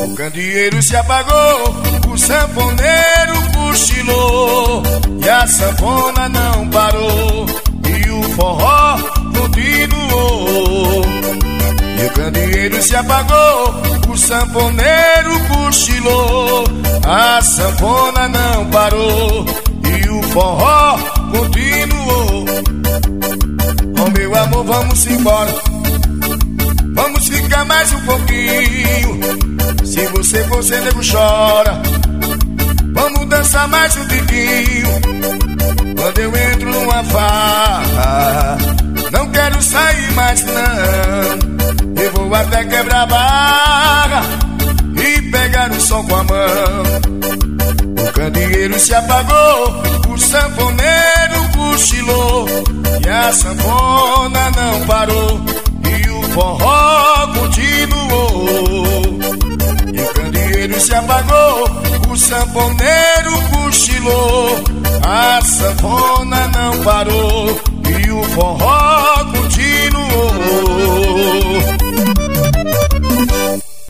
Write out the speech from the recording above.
O candeeiro se apagou, o sanfoneiro cochilou e a sanfona não parou e o forró continuou. E o candeeiro se apagou, o sanfoneiro cochilou, a sanfona não parou e o forró continuou. Oh meu amor, vamos embora, vamos ficar mais um pouquinho. Se você for sem nego chora, vamos dançar mais um tiquinho. Quando eu entro numa farra, não quero sair mais não. Eu vou até quebrar a barra e pegar o som com a mão. O candeeiro se apagou, o sanfoneiro cochilou e a sanfona não parou e o forró continuou. E o candeeiro se apagou, o sanfoneiro cochilou, a sanfona não parou e o forró